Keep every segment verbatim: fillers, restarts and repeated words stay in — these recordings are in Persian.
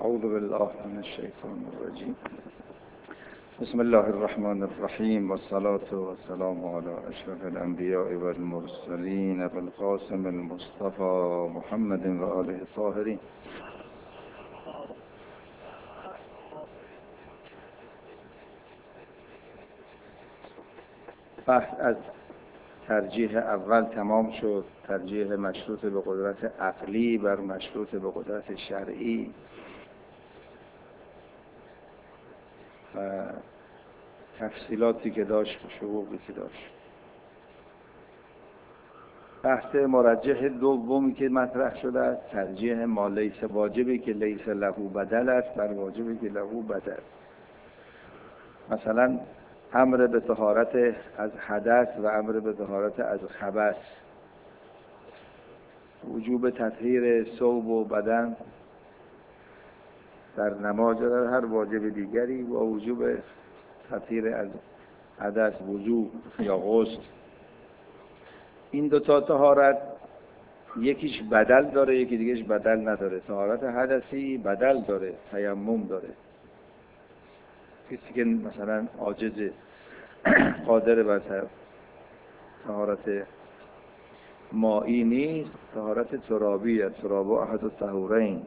اعوذ بالله من الشیطان الرجیم. بسم الله الرحمن الرحیم و الصلاة و السلام علی اشرف الانبیاء و المرسلین ابو القاسم المصطفى محمد و آله الطاهرین. بحث از ترجیح اول تمام شد، ترجیح مشروط به قدرت عقلی بر مشروط به قدرت شرعی و تفصیلاتی که داشت، شروعی که داشت. بحث مرجح دومی که مطرح شده است ترجیح ما لیس واجبی که لیس له بدل است بر واجبی که له بدل. مثلا امر به طهارت از حدث و امر به طهارت از خبث، وجوب تطهیر ثوب و بدن در نماز و در هر واجب دیگری و وجوب تطهیر از حدث، وضو یا غسل. این دو تا طهارت یکیش بدل داره، یکی دیگهش بدل نداره. طهارت حدثی بدل داره، تیمم داره. کسی که مثلا عاجز قادر بر طهارت مائی نیست، طهارت ترابی است. تراب احد الطهورین.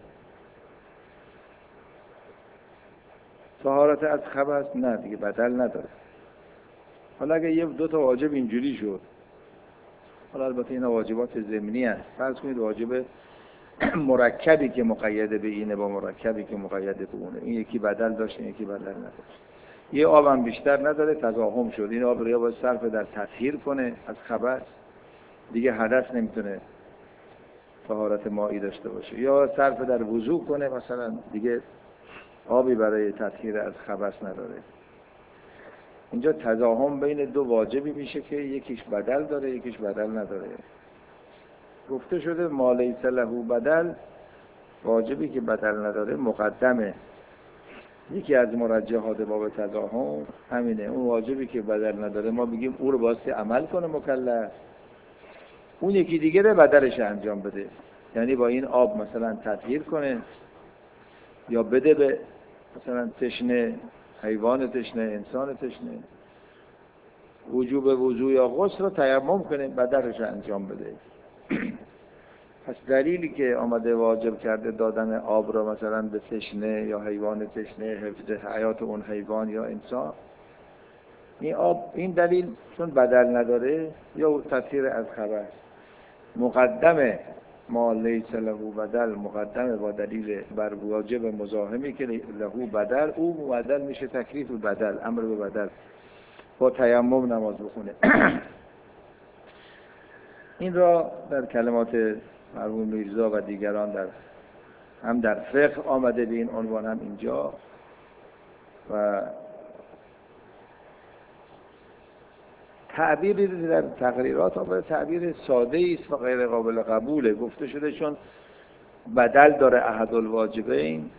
طهارت از خبث نه دیگه، بدل نداره. حالا اگه یه دو تا واجب اینجوری شد، حالا البته اینا واجبات ضمنی است، فرض کنید واجب مرکبی که مقید به اینه با مرکبی که مقید به اونه، این یکی بدل داشت این یکی بدل نداشت. یه آبم بیشتر نداره، تضاهم شد. این آب رو یا باید صرف در تطهیر کنه از خبث، دیگه حدث نمیتونه طهارت مائی داشته باشه، یا صرف در وضو کنه مثلا، دیگه آبی برای تطهیر از خبث نداره. اینجا تضاهم بین دو واجبی میشه که یکیش بدل داره یکیش بدل نداره. گفته شده ما لیس له بدل، واجبی که بدل نداره مقدمه. یکی از مرجحات باب تضاهم همینه، اون واجبی که بدل نداره ما بگیم او رو باستی عمل کنه مکلف، اون یکی دیگه رو بدلش انجام بده، یعنی با این آب مثلا تطهیر کنه یا بده به مثلا تشنه، حیوان تشنه، انسان تشنه. وجوب وضو یا غسل رو تیمم کنه، بدلش انجام بده. پس دلیلی که آمده واجب کرده دادن آب را مثلا به تشنه یا حیوان تشنه، حفظ حیات اون حیوان یا انسان، این آب، این دلیل چون بدل نداره یا تطهیر از خبث، مقدمه ما لیس له بدل، مقدمه با دلیل بر واجب مزاحمی که له بدل، او بدل میشه تکلیف بدل، امر به بدل، با تیمم نماز بخونه. این را در کلمات مرحوم میرزا و دیگران در هم در فقه آمده به این عنوان، هم اینجا، و تعبیری در تقریرات آمده، تعبیر ساده است و غیر قابل قبوله. گفته شده چون بدل داره احد الواجبین،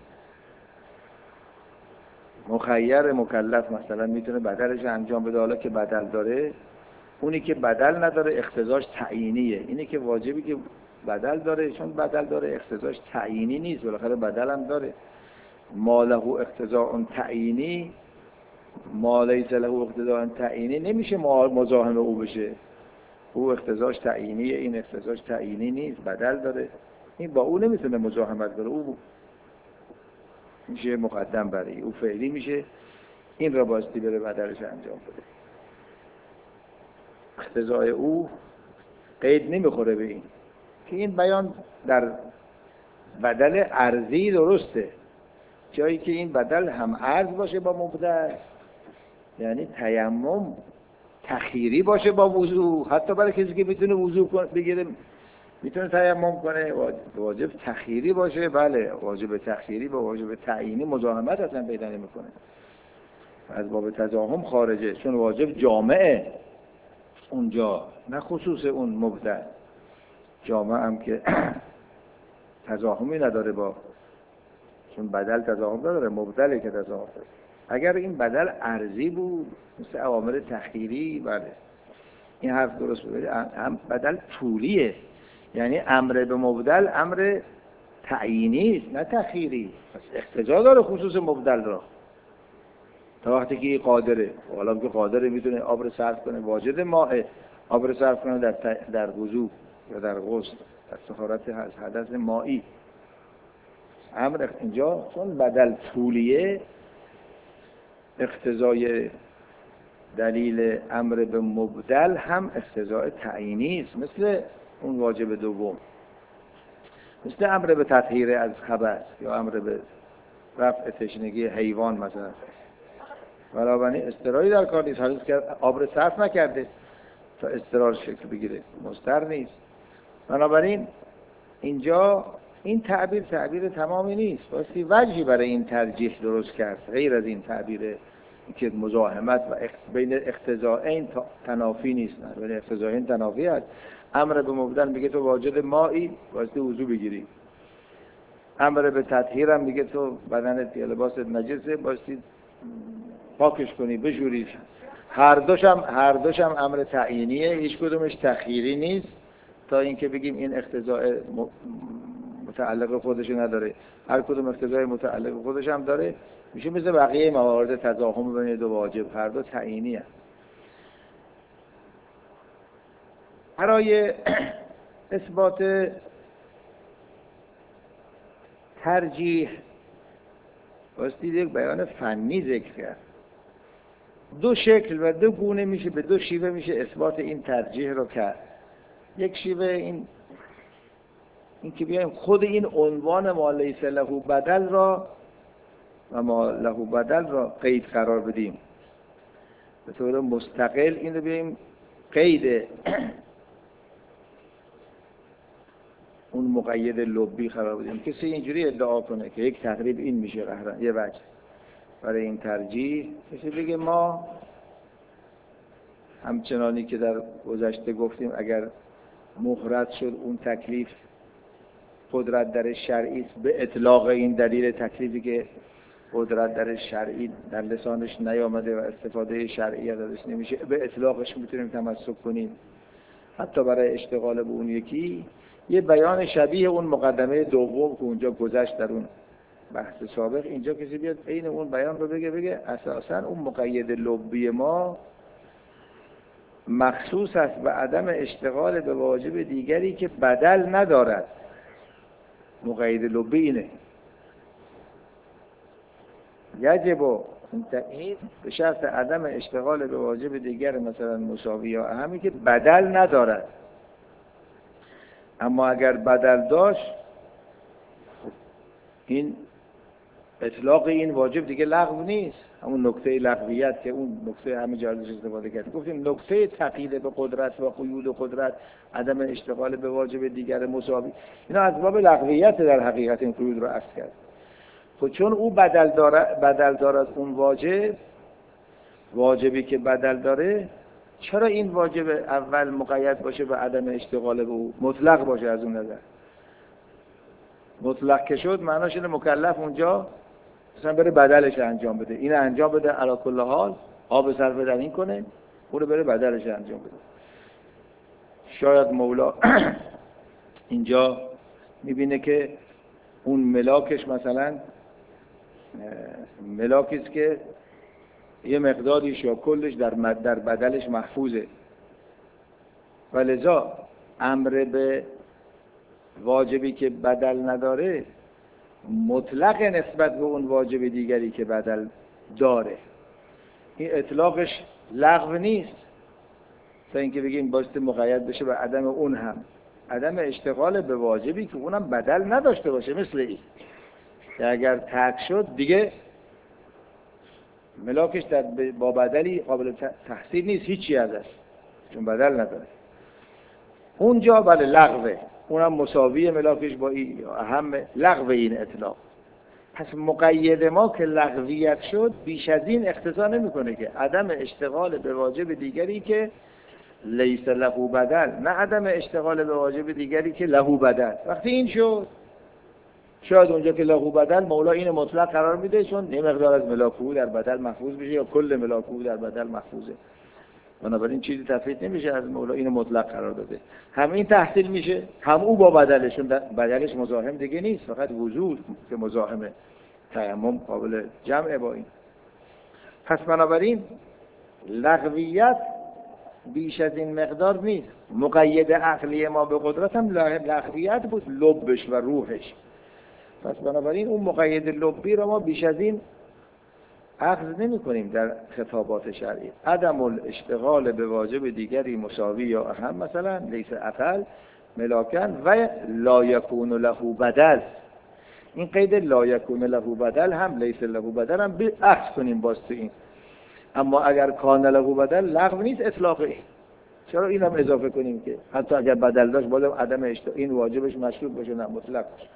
مخیر مکلف مثلا میتونه بدلش انجام بده. حالا که بدل داره، اونی که بدل نداره اقتضاش تعیینیه. اینی که واجبی که بدل داره، چون بدل داره اقتضاش تعیینی نیست، بالاخره بدل هم داره. ما له اقتضاء تعیینی، ما لیس له اقتضاء تعیینی نمیشه مزاحم او بشه. او اقتضاش تعیینیه، این اقتضاش تعیینی نیست، بدل داره. این با او نمیتونه مزاحمت کنه، او میشه مقدم برای او، فعلی میشه، این را باستی بره بدلش انجام بده. اقتضای او قید نمیخوره به این که این بیان در بدل ارضی درسته، جایی که این بدل هم ارض باشه با مبدل، یعنی تیمم تخیری باشه با وضو، حتی برای کسی که میتونه وضو بگیره میتونه تیمم کنه، واجب تخیری باشه. بله، واجب تخیری با واجب تعیینی مزاحمت اصلا پیدا نمیکنه، از باب تضاهم خارجه، چون واجب جامعه اونجا، نه خصوص اون مبدل. جامعه هم که تضاهمی نداره با، چون بدل تضاهم نداره، مبدله که تضاهم داره. اگر این بدل ارضی بود مثل اوامر تخیری، بله این حرف درست بود. هم بدل طولیه، یعنی امر به مبدل امر تعیینی است نه تخییری. پس اقتضا داره خصوص مبدل را تا وقتی که قادره. حالا که قادره میتونه آب رو صرف کنه، واجد ماء، آب رو صرف کنه در در وضو یا در غسل، در طهارت از حدث مائی. امر اینجا چون بدل طولیه، اقتضای دلیل امر به مبدل هم اقتضای تعیینی است، مثل اون واجب دوم، مثل امر به تطهیر از خبث یا امر به رفع تشنگی حیوان مثلا. بنابراین اضطراری در کار نیست، حدث که آب رو صرف نکرده تا اضطرار شکل بگیره، مضطر نیست. بنابراین اینجا این تعبیر تعبیر تمامی نیست، بایستی وجهی برای این ترجیح درست کرد غیر از این تعبیر که مزاحمت و بین اقتضاءین تنافی نیست. نه، بین اقتضاءین تنافی هست. امر به مبدل میگه تو واجد مائی، بایستی وضو بگیری. امر به تطهیر هم میگه تو بدنت یا لباست نجسه، بایستی پاکش کنی، بشوری. هر دوشم هر دوشم امر تعیینیه، هیچ کدومش تخییری نیست تا اینکه بگیم این اقتضاء متعلق خودش نداره. هر کدوم اقتضای متعلق خودش هم داره، میشه مثل بقیه موارد تضاهم بین دو واجب، هر دو تعیینی هست. برای اثبات ترجیح واسه یک بیان فنی ذکر کرد. دو شکل و دو گونه میشه، به دو شیوه میشه اثبات این ترجیح رو کرد. یک شیوه این این که بیایم خود این عنوان ما لیس له بدل را و ما له بدل را قید قرار بدیم، به طور مستقل این رو بیایم قید اون مقید لبی قرار بدیم. کسی اینجوری ادعا کنه که یک تقریب این میشه قهرن، یه وجه برای این ترجیح، کسی بگه ما همچنانی که در گذشته گفتیم اگر مهرت شد اون تکلیف قدرت در شرعی است، به اطلاق این دلیل تکلیفی که قدرت در شرعی در لسانش نیامده و استفاده شرعی ازش نمیشه، به اطلاقش میتونیم تمسک کنیم حتی برای اشتغال به اون یکی. یه بیان شبیه اون مقدمه دوم که اونجا گذشت در اون بحث سابق، اینجا کسی بیاد عین اون بیان رو بگه بگه اساساً اون مقید لبی ما مخصوص است به عدم اشتغال به واجب دیگری که بدل ندارد. مقید لبی اینه، یجب این تأیید به شرط عدم اشتغال به واجب دیگر مثلا مساوی یا اهمی که بدل ندارد. اما اگر بدل داشت این اطلاق این واجب دیگه لغو نیست، همون نکته لغویت که اون نکته همه جا ازش استفاده کرد. گفتیم نکته تقیید به قدرت و قیود و قدرت، عدم اشتغال به واجب دیگر مساوی، اینا از باب لغویت در حقیقت این قیود رو عکس کرد. خب چون او بدل داره بدل دارد اون واجب، واجبی که بدل داره، چرا این واجب اول مقید باشه به عدم اشتغال به او، مطلق باشه؟ از اون نظر مطلق که شد معناش اینه مکلف اونجا مثلا بره بدلش انجام بده، این انجام بده علی کل حال، آب صرف در این کنه، اون رو بره بدلش انجام بده. شاید مولا اینجا میبینه که اون ملاکش مثلا ملاکی است که یه مقداریش یا کلش در در بدلش محفوظه، ولذا امر به واجبی که بدل نداره مطلق نسبت به اون واجب دیگری که بدل داره. این اطلاقش لغو نیست تا اینکه بگیم بایستی مقید بشه به عدم اون هم، عدم اشتغال به واجبی که اونم بدل نداشته باشه. مثل این که اگر ترک شد دیگه ملاکش در با بدلی قابل تحصیل نیست، هیچی ازش، چون بدل نداره. اونجا بله لغوه، اونم مساوی ملاکش با این، یا اهم لغو این اطلاق. پس مقید ما که لغویت شد بیش از این اقتضا نمیکنه که عدم اشتغال به واجب دیگری که لیس له بدل، نه عدم اشتغال به واجب دیگری که له بدل. وقتی این شد شاید اونجا که له بدل مولا این مطلق قرار میده، چون یه مقدار از ملاکو در بدل محفوظ بشه یا کل ملاکو در بدل محفوظه. بنابراین چیزی تفریط نمیشه از مولا اینو مطلق قرار داده. هم این تحصیل میشه، هم او با بدلشون بدلش مزاحم دیگه نیست، فقط وضوح که مزاحمه، تیمم قابل جمع با این. پس بنابراین لغویت بیش از این مقدار نیست. مقید عقلی ما به قدرت هم لغویت بود، لبش و روحش. پس بنابراین اون مقید لبی رو ما بیش از این اخذ نمی کنیم در خطابات شرعی. عدم الاشتغال به واجب دیگری مساوی یا اهم، مثلا لیس اقل ملاکن و لا یکون له بدل. این قید لا یکون له بدل هم لیس له بدل هم بی اخذ کنیم باز تو این. اما اگر کان له بدل لغو نیست اطلاقی، چرا این هم اضافه کنیم که حتی اگر بدل داشت بازم عدم اشتغال این واجبش مشروط باشه نه مطلق باشه.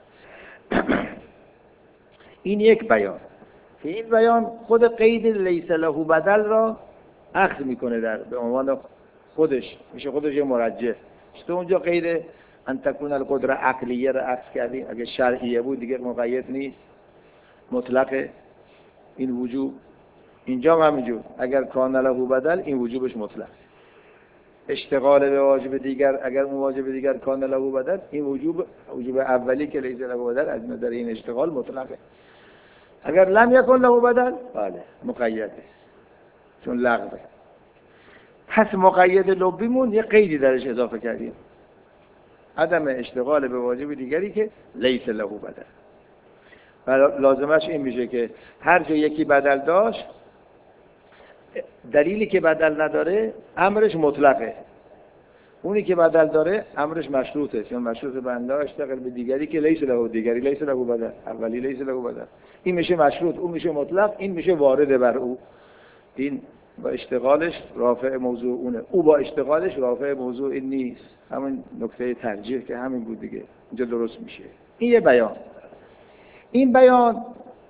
این یک بیان که این بیان خود قید لیس له بدل را اخذ میکنه در به عنوان خودش، میشه خودش یه مرجح. تو اونجا قید ان تکون القدره عقلیه را اخذ کردی، اگه شرعیه بود دیگه مقید نیست، مطلق این وجوب. اینجا هم همینجور اگر کان له بدل این وجوبش مطلق. اشتغال به واجب دیگر اگر اون واجب دیگر کان له بدل این وجوب وجوب اولی که لیس له بدل از نظر این اشتغال مطلقه. اگر لم یکن له بدل بله مقیده چون لغوه. پس مقید لبیمون یه قیدی درش اضافه کردیم، عدم اشتغال به واجب دیگری که لیس له بدل. و لازمش این میشه که هر جا یکی بدل داشت دلیلی که بدل نداره امرش مطلقه، اونی که بدل داره امرش مشروطه، چون مشروط بنده اشتغال به دیگری که لیس له دیگری لیس له بدل، اولی لیس له بدل. این میشه مشروط، اون میشه مطلق، این میشه وارد بر او. این با اشتغالش رافع موضوع اونه، او با اشتغالش رافع موضوع این نیست. همین نکته ترجیح که همین بود دیگه اینجا درست میشه. این یه بیان. این بیان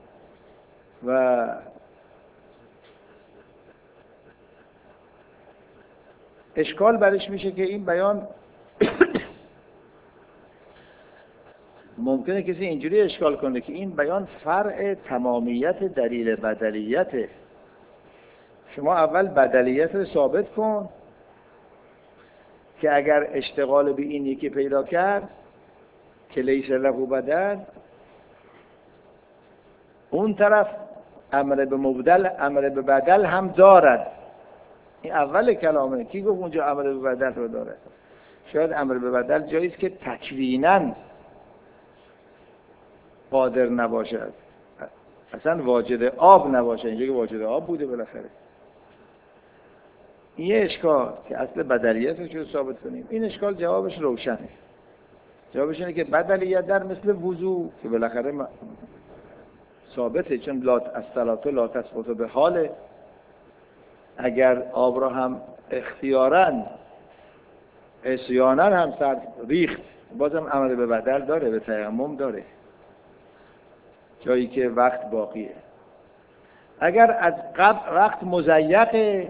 و اشکال برش میشه که این بیان ممکنه کسی اینجوری اشکال کنه که این بیان فرع تمامیت دلیل بدلیته. شما اول بدلیت رو ثابت کن که اگر اشتغال به این یکی پیدا کرد که لیس له بدل، اون طرف امر به مبدل امر به بدل هم دارد. این اول کلامه. کی گفت اونجا امر به بدل رو داره؟ شاید امر به بدل جاییست که تکویناً قادر نباشد، اصلا واجد آب نباشه، اینجا که واجد آب بوده بالاخره. این یه اشکال که اصل بدلیت رو چون ثابت کنیم. این اشکال جوابش روشنه. جوابش اینه که بدلیت در مثل وضو که بالاخره ثابته، چون لات الصلاة لا تسقط به حال، اگر آب را هم اختیاراً عصیاناً هم سر ریخت بازم امر به بدل داره، به تیمم داره جایی که وقت باقیه. اگر از قبل وقت مضیقه،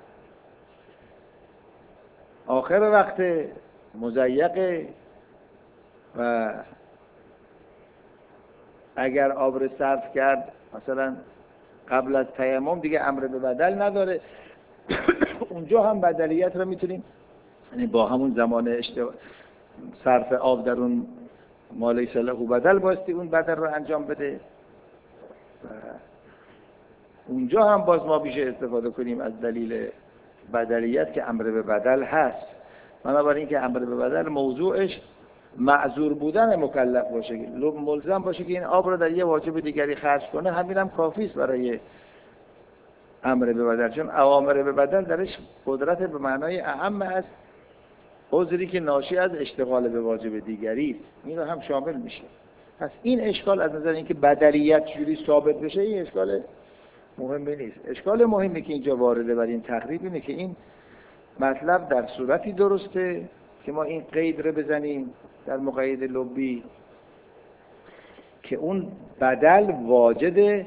آخر وقت مضیقه و اگر آب رو صرف کرد مثلا قبل از تیمم دیگه امر به بدل نداره. اونجا هم بدلیت رو میتونیم یعنی با همون زمان اشتباه صرف آب در اون ما لیس له بدل باستی اون بدل رو انجام بده. اونجا هم باز ما بیشه استفاده کنیم از دلیل بدلیت که امر به بدل هست. بنابراین که امر به بدل موضوعش معذور بودن مکلف باشه، ملزم باشه که این آب رو در یه واجب دیگری خرج کنه، همین هم کافی است برای امر به بدل، چون اوامر به بدل درش قدرت به معنای اعم است، عذری که ناشی از اشتغال به واجب دیگری است، این رو هم شامل میشه. پس این اشکال از نظر اینکه بدلیت جوری ثابت بشه این اشکال مهمی نیست. اشکال مهمی که اینجا وارده بر این تقریب اینه که این مطلب در صورتی درسته که ما این قید رو بزنیم در مقید لبی که اون بدل واجد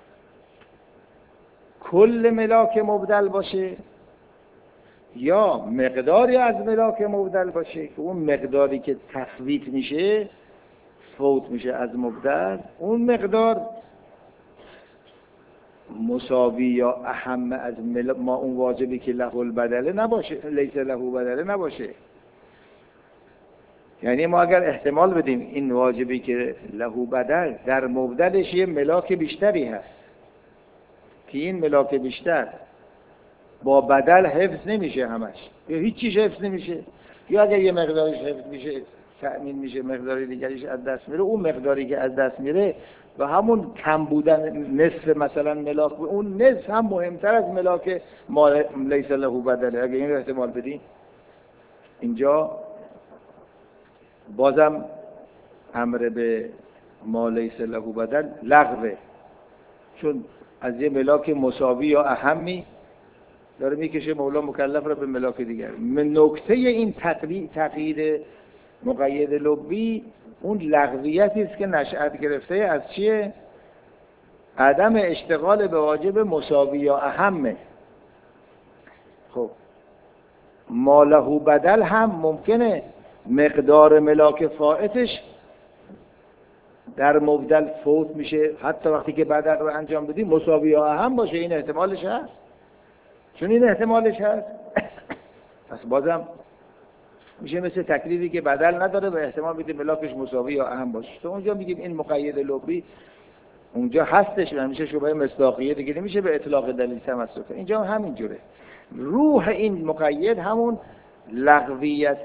کل ملاک مبدل باشه یا مقداری از ملاک مبدل باشه که اون مقداری که تفویت میشه فوت میشه از مبدل، اون مقدار مساوی یا اهم از مل... ما اون واجبی که له البدله نباشه، لیس له بدله نباشه. یعنی ما اگر احتمال بدیم این واجبی که له بدل در مبدلش یه ملاک بیشتری هست که این ملاک بیشتر با بدل حفظ نمیشه همش، یا هیچ چیز حفظ نمیشه، یا اگر یه مقدارش حفظ میشه تأمین میشه، مقداری دیگریش از دست میره، اون مقداری که از دست میره و همون کم بودن نصف مثلا ملاک، اون نصف هم مهمتر از ملاک ما لیس له بدله. اگر این رو احتمال بدیم اینجا بازم امر به ما لیس له بدل لغوه، چون از یه ملاک مساوی یا اهمی داره میکشه مولا مکلف را به ملاک دیگر. من نکته این تقیید مقید لبی اون لغویتی است که نشأت گرفته از چیه؟ عدم اشتغال به واجب مساوی یا اهمه. خب ما له بدل هم ممکنه مقدار ملاک فائتش در مبدل فوت میشه، حتی وقتی که بدل رو انجام بدیم مساوی یا اهم باشه، این احتمالش هست. چون این احتمالش هست پس بازم میشه مثل تکلیفی که بدل نداره و احتمال میده ملاکش مساوی یا اهم باشه. تو اونجا میگیم این مقید لبی اونجا هستش و میشه شبهه مصداقیه دیگه، نمیشه به اطلاق دلیل تمسک. اینجا هم همین جوره. روح این مقید همون لغویت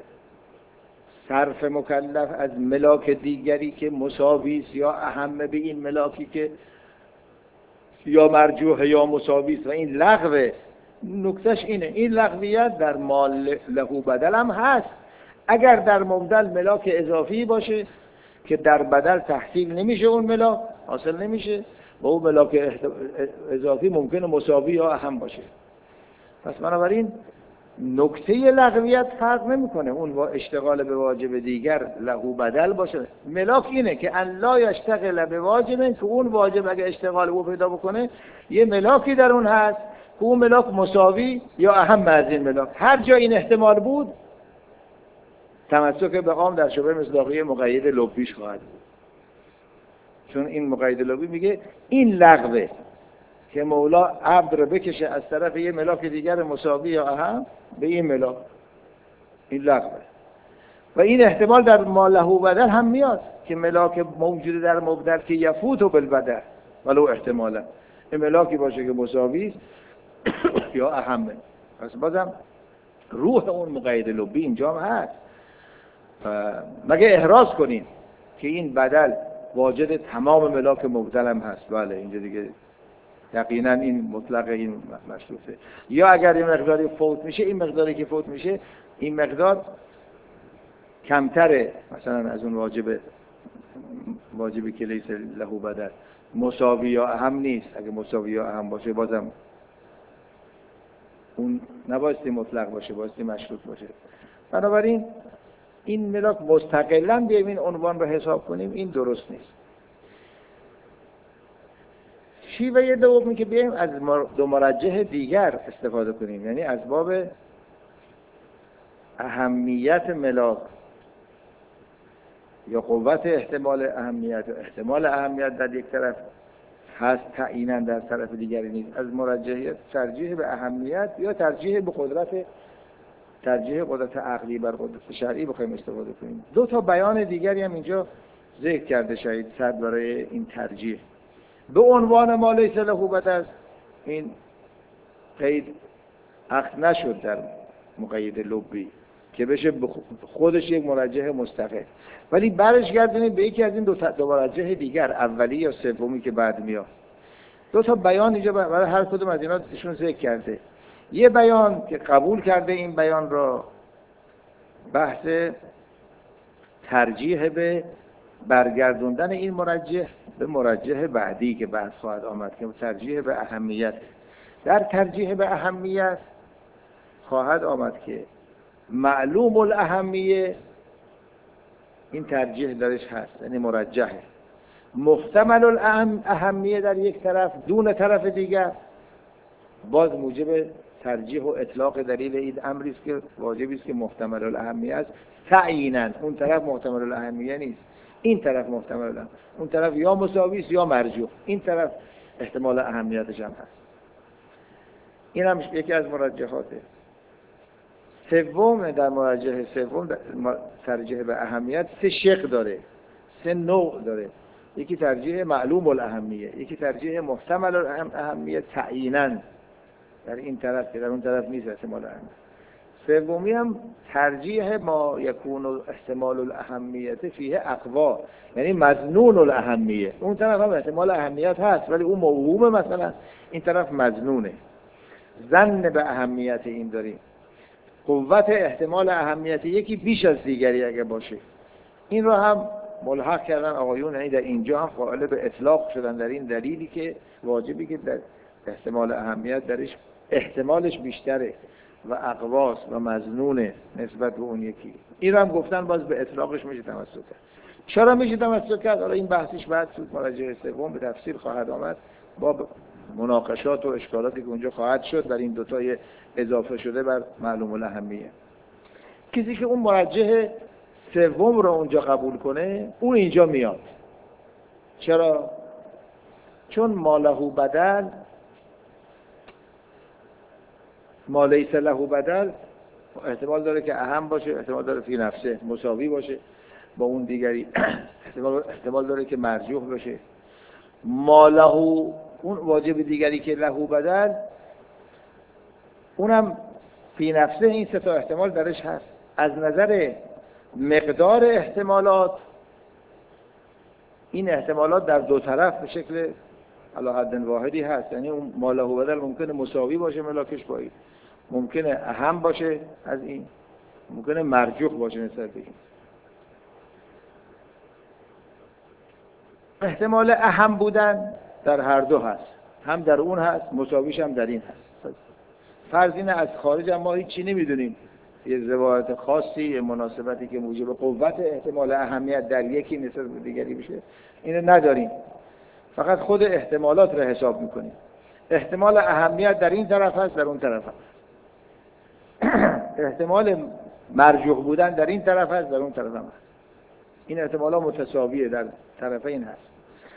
صرف مکلف از ملاک دیگری که مساوی است یا اهم به این ملاکی که یا مرجوح یا مساوی است و این لغوه. نکتهش اینه این لغویت در مال له بدل هم هست. اگر در مبدل ملاک اضافی باشه که در بدل تحصیل نمیشه، اون ملاک حاصل نمیشه و اون ملاک اضافی ممکنه مساوی یا اهم باشه. پس بنابراین نکته لغویت فرق نمیکنه اون اشتغال به واجب دیگر له بدل باشه. ملاک اینه که ان لا یشتغل به واجب، که اون واجب اگه اشتغال او پیدا بکنه یه ملاکی در اون هست که اون ملاک مساوی یا اهم از این ملاک. هر جا این احتمال بود تمسک به قام در شبهه مصداقیه مقید لبیش خواهد بود. چون این مقید لبی میگه این لغوه که مولا عبد رو بکشه از طرف یه ملاک دیگر مساوی یا اهم به این ملاک، این لغوه. و این احتمال در ما له بدل هم میاد که ملاک موجود در مبدل که یفوت و بالبدل ولو احتمالا این ملاکی باشه که مساوی است یا اهمه. پس بازم روح اون مقید لبی اینجا هم هست. مگه احراز کنیم که این بدل واجد تمام ملاک مبدل هم هست، بله اینجا دیگه یقینا این مطلق این مشروطه. یا اگر این مقداری فوت میشه، این مقداری که فوت میشه این مقدار کمتره مثلا از اون واجب واجبی که لیس له بدل، مساوی یا اهم نیست. اگه مساوی یا اهم باشه بازم اون نبایستی مطلق باشه، بایستی مشروط باشه. بنابراین این ملاک مستقلاً بیایم این عنوان رو حساب کنیم، این درست نیست. شیوه دومی که بیایم از دو مرجح دیگر استفاده کنیم، یعنی از باب اهمیت ملاک یا قوت احتمال اهمیت و احتمال اهمیت در یک طرف هست تعییناً در طرف دیگری نیست. از مرجحیت ترجیح به اهمیت یا ترجیح به قدرت ترجیح قدرت عقلی بر قدرت شرعی بخوایم استفاده کنیم. دو تا بیان دیگری هم اینجا ذکر کرده شهید صد برای این ترجیح. به عنوان ما لیس له بدل این قید عقد نشد در مقید لبی که بشه خودش یک مرجح مستقل، ولی برش گردونید به یکی از این دو, دو مرجح دیگر، اولی یا سومی که بعد میاد. دو تا بیان اینجا برای هر کدوم از اینا ایشون ذکر کرده. یه بیان که قبول کرده این بیان را بحث ترجیح به برگردوندن این مرجح به مرجح بعدی که بعد خواهد آمد که ترجیح به اهمیت. در ترجیح به اهمیت خواهد آمد که معلوم الاهمیه این ترجیح درش هست، یعنی مرجحه. محتمل الاهمیه در یک طرف دون طرف دیگر باز موجب ترجیح و اطلاق دلیل این امری است که واجبی است که محتمل الاهمیه است تعییناً. اون طرف محتمل الاهمیه نیست، این طرف محتمل الاهمیه. اون طرف یا مساوی است یا مرجوح. این طرف احتمال اهمیتش هم هست. این هم یکی از مرجحاته. سوم در مرجح سوم ترجیح به اهمیت سه شق داره، سه نوع داره. یکی ترجیح معلوم الاهمیه، یکی ترجیح محتمل الاهمیه تعییناً در این طرف که در اون طرف نیست احتمال اهمیت. سومی هم ترجیح ما یکون احتمال الاهمیت فیه اقوا، یعنی مظنون الاهمیه. اون طرف هم احتمال اهمیت هست ولی اون موهومه، مثلا این طرف مظنونه. ظن به اهمیت این داریم. قوت احتمال اهمیت یکی بیش از دیگری اگه باشه، این رو هم ملحق کردن آقایون، یعنی در اینجا هم قائل به اطلاق شدن در این دلیلی که واجبی که در احتمال اهمیت درش احتمالش بیشتره و اقواس و مظنونه نسبت به اون یکی. این رو هم گفتن باز به اطلاقش میشه تمسک کرد. چرا میشه تمسک کرد؟ حالا این بحثش بعد تو مراجع سوم به تفصیل خواهد آمد با مناقشات و اشکالاتی که اونجا خواهد شد در این دوتای اضافه شده بر معلوم الاهمیه. کسی که اون مرجح سوم رو اونجا قبول کنه اون اینجا میاد. چرا؟ چون ما له بدل، ما لیس له بدل احتمال داره که اهم باشه، احتمال داره فی نفسه مساوی باشه با اون دیگری، احتمال احتمال داره که مرجوح باشه. ما له، اون واجب دیگری که له بدل، اونم فی نفسه این سه تا احتمال درش هست. از نظر مقدار احتمالات این احتمالات در دو طرف به شکل علی حد واحدی هست، یعنی اون ما له بدل ممکنه مساوی باشه ملاکش با این، ممکنه اهم باشه از این، ممکنه مرجوح باشه نسبت به این. احتمال اهم بودن در هر دو هست، هم در اون هست، مساویش هم در این هست. فرض اینه از خارج هم ما هیچی نمیدونیم، یه روایت خاصی، یه مناسبتی که موجب قوت احتمال اهمیت در یکی نسبت به دیگری بشه اینو نداریم، فقط خود احتمالات رو حساب میکنیم. احتمال اهمیت در این طرف هست، در اون طرف هست. احتمال مرجوح بودن در این طرف هست، در اون طرف هم هست. این احتمالات متساویه در طرفین هست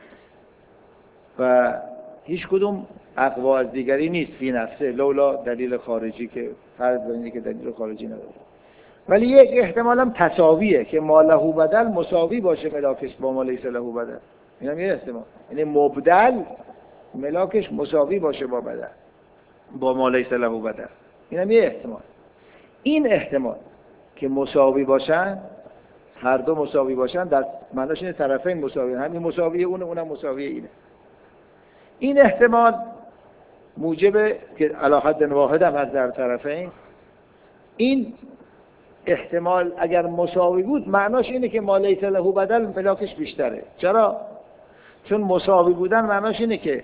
و هیچ کدوم اقوا از دیگری نیست فی نفسه، لولا دلیل خارجی که فرض بینید که دلیل خارجی نداره. ولی یک احتمال هم تساویه که ما له بدل مساوی باشه ملاکش با ما لیس له بدل. این هم یه احتمال، یعنی مبدل ملاکش مساوی باشه با بدل، با ما لیس له بدل. این هم یه احتمال. این احتمال که مساوی باشن، هر دو مساوی باشن، در معناش اینه طرفین مساوی، همین مساوی اونه، اونم مساوی اینه. این احتمال موجب که علی حد واحد هم از در طرفین، این احتمال اگر مساوی بود معناش اینه که ما لیس له بدل ملاکش بیشتره. چرا؟ چون مساوی بودن معناش اینه که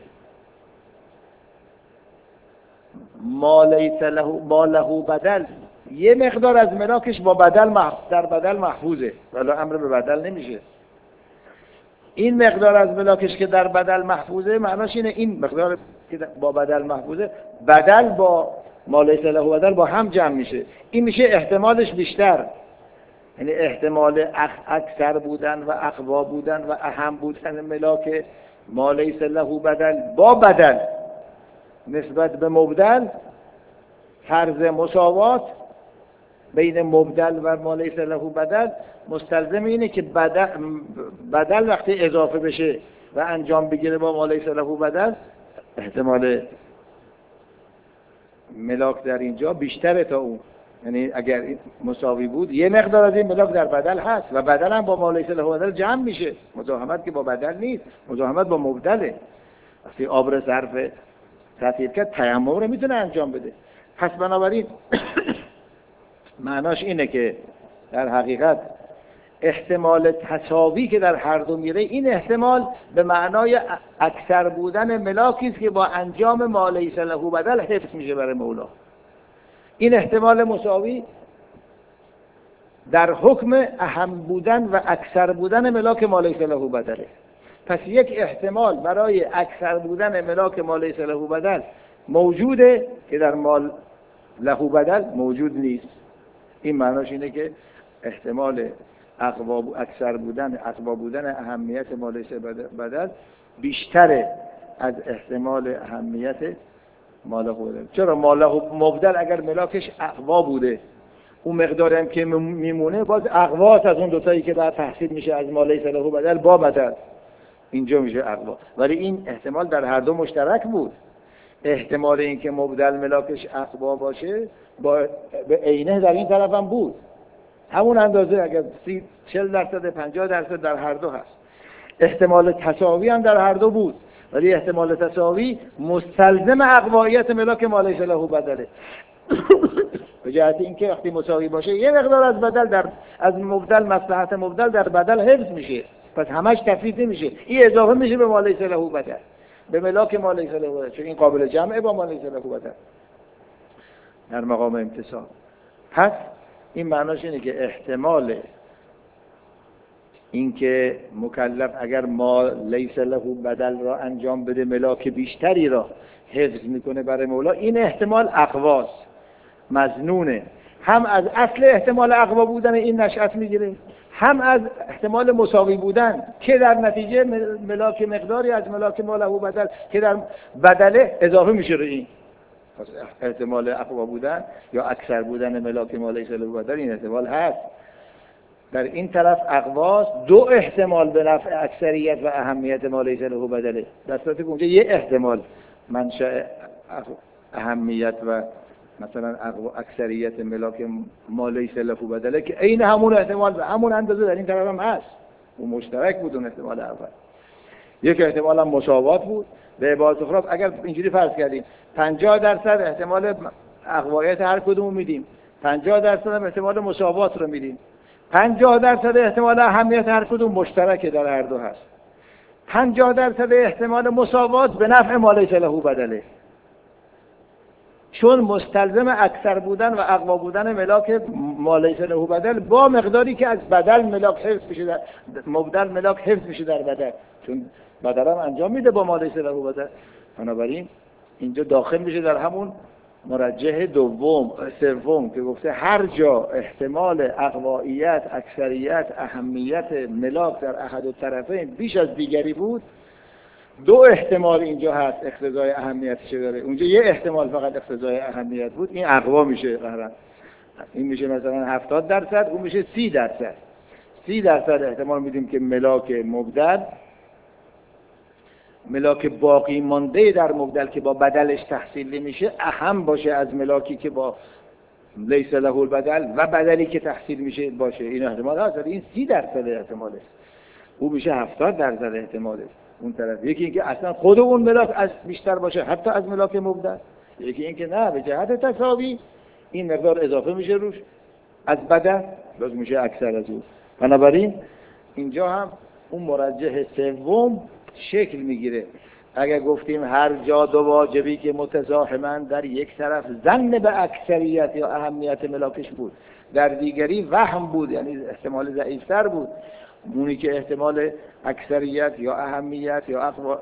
ما لیس له ما له بدل یه مقدار از ملاکش با بدل محف... در بدل محفوظه، ولی امر به بدل نمیشه. این مقدار از ملاکش که در بدل محفوظه معناش اینه این مقدار که با بدل محفوظه، بدل با ما لیس له بدل با هم جمع میشه، این میشه احتمالش بیشتر، یعنی احتمال اکثر بودن و اقوا بودن و اهم بودن ملاک ما لیس له بدل با بدل نسبت به مبدل، فرض مساوات بین مبدل و ما لیس له بدل مستلزم اینه که بدل, بدل وقتی اضافه بشه و انجام بگیره با ما لیس له بدل، احتمال ملاک در اینجا بیشتره تا اون. یعنی اگر مساوی بود یه مقدار از این ملاک در بدل هست و بدل هم با ما لیس له بدل جمع میشه. مزاحمت که با بدل نیست، مزاحمت با مبدله. وقتی آبر ظرف تطهیر کرد تیمم رو میتونه انجام بده. پس بنابراین معناش اینه که در حقیقت احتمال تساوی که در هر دو میره، این احتمال به معنای اکثر بودن ملاکی است که با انجام ما لیس له بدل حفظ میشه برای مولا. این احتمال مساوی در حکم اهم بودن و اکثر بودن ملاک ما لیس له بدله. پس یک احتمال برای اکثر بودن ملاک ما لیس له بدل موجوده که در ما له بدل موجود نیست. این معناش اینه که احتمال اقوا اکثر بودن اقوا بودن اهمیت ما لیس بدل بیشتره از احتمال اهمیت ماله بوده. چرا ماله مبدل اگر ملاکش اقوا بوده اون مقداری هم که میمونه باز اقواست از اون دوتایی که بعد تحصیل میشه از ماله سله بدل با بدل اینجا میشه اقوا. ولی این احتمال در هر دو مشترک بود. احتمال اینکه مبدل ملاکش اقوا باشه با به عینه در این طرف هم بود، همون اندازه اگر سی چهل درصد پنجاه درصد در هر دو هست. احتمال تساوی هم در هر دو بود، ولی احتمال تساوی مستلزم اقوایت ملاک ماله سله بدله. به جهت اینکه وقتی مساوی باشه یه مقدار از بدل در از مبدل مصلحت مبدل در بدل حفظ میشه، پس همش تفریط نمیشه، این اضافه میشه به ماله سله بدل، به ملاک ماله سله بدل، چون این قابل جمعه با ماله سله بدل در مقام امتصال. پس این معناش اینه که احتمال اینکه مکلف اگر ما لیس له بدل را انجام بده ملاک بیشتری را حفظ میکنه برای مولا، این احتمال اقواست، مظنونه، هم از اصل احتمال اقوا بودن این نشأت میگیره، هم از احتمال مساوی بودن که در نتیجه ملاک مقداری از ملاک ما له بدل که در بدله اضافه میشه رو این. پس احتمال اقوا بودن یا اکثر بودن ملاک ما لیس له بدل این احتمال هست. در این طرف اقواست، دو احتمال به نفع اکثریت و اهمیت ما لیس له بدله، در صورتی که اونجا یه احتمال منشأ اهمیت و مثلا اکثریت ملاک ما لیس له بدله که عین همون احتمال به همون اندازه در این طرف هم هست، اون مشترک بود اون احتمال اول. یک احتمال هم مساوات بود. به عبارت اخرى اگر اینجوری فرض کردیم پنجاه درصد احتمال اقوایت هر کدوم میدیم، پنجاه درصد هم احتمال مساوات رو میدیم، پنجاه درصد احتمال اهمیت هر کدوم مشترک در هر دو هست، پنجاه درصد احتمال مساوات به نفع ما لیس له بدله، چون مستلزم اکثر بودن و اقوا بودن ملاک ما لیس له بدل با مقداری که از بدل ملاک حفظ میشه در مبدل ملاک حفظ میشه در بدل، چون بدل هم انجام میده با ما لیس له بدل. بنابراین اینجا داخل میشه در همون مرجح دوم سوم که گفته هر جا احتمال اقواییت، اکثریت، اهمیت ملاک در احد الطرفین بیش از دیگری بود، دو احتمال اینجا هست اقتضای اهمیتش داره، اونجا یه احتمال فقط اقتضای اهمیت بود، این اقوا میشه قرار. این میشه مثلا هفتاد درصد، اون میشه سی درصد. سی درصد احتمال میدیم که ملاک مبدل، ملاک باقی مانده در مبدل که با بدلش تحصیل نمیشه اهم باشه از ملاکی که با لیس له البدل و بدلی که تحصیل میشه باشه. این احتمال هست، این سی درصد احتماله، اون میشه هفتاد درصد احتماله. اون طرف یکی اینکه اصلا خود اون ملاک از بیشتر باشه حتی از ملاک مبدل، یکی اینکه نه به جهت تساوی این مقدار اضافه میشه روش از بدل باز میشه اکثر از اون. بنابراین اینجا هم اون مرجح سوم شکل میگیره. اگر گفتیم هر جا دو واجبی که متزاحمن در یک طرف ظن به اکثریت یا اهمیت ملاکش بود، در دیگری وهم بود، یعنی احتمال ضعیفتر بود، اونی که احتمال اکثریت یا اهمیت یا اقوا...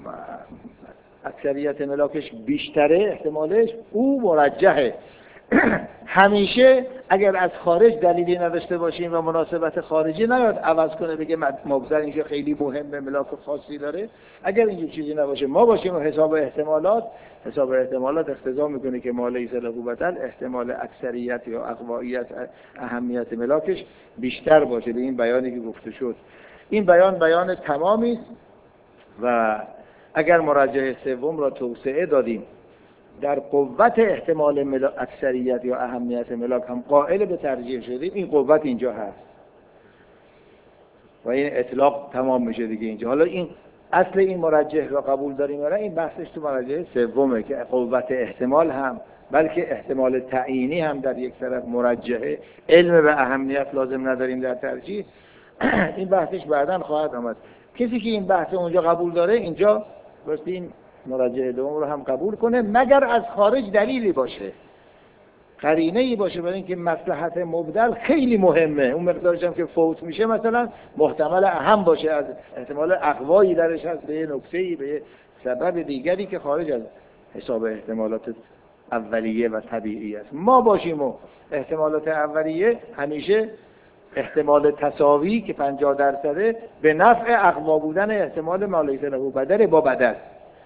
اکثریت ملاکش بیشتره احتمالش، او مرجحه. همیشه اگر از خارج دلیلی نداشته باشیم و مناسبت خارجی نیاد عوض کنه بگه مبدل اینجا خیلی مهمه ملاک خاصی داره، اگر اینجا چیزی نباشه ما باشیم و حساب احتمالات حساب احتمالات اقتضا میکنه که ما لیس له بدل احتمال اکثریت یا اقواییت اهمیت ملاکش بیشتر باشه. به این بیانی که گفته شد، این بیان بیان تمامی است و اگر مرجح سوم را توسعه دادیم در قوت احتمال ملاک اکثریت یا اهمیت ملاک هم قائل به ترجیح شدیم، این قوت اینجا هست و این اطلاق تمام میشه دیگه اینجا. حالا این اصل این مرجح را قبول داریم یا نه این بحثش تو مرجح سومه که قوت احتمال هم بلکه احتمال تعیینی هم در یک طرف مرجحه، علم به اهمیت لازم نداریم در ترجیح. این بحثش بعداً خواهد آمد. کسی که این بحث اونجا قبول داره اینجا بس این مرجح دوم رو هم قبول کنه، مگر از خارج دلیلی باشه، قرینه ای باشه برای اینکه مصلحت مبدل خیلی مهمه، اون مقدارش هم که فوت میشه مثلا محتمل اهم باشه از احتمال اقوایی درش هست به نکته‌ای به سبب دیگری که خارج از حساب احتمالات اولیه و طبیعی است. ما باشیم و احتمالات اولیه همیشه احتمال تساوی که پنجاه درصده به نفع اقوا بودن احتمال ما لیس له بدل با بدل،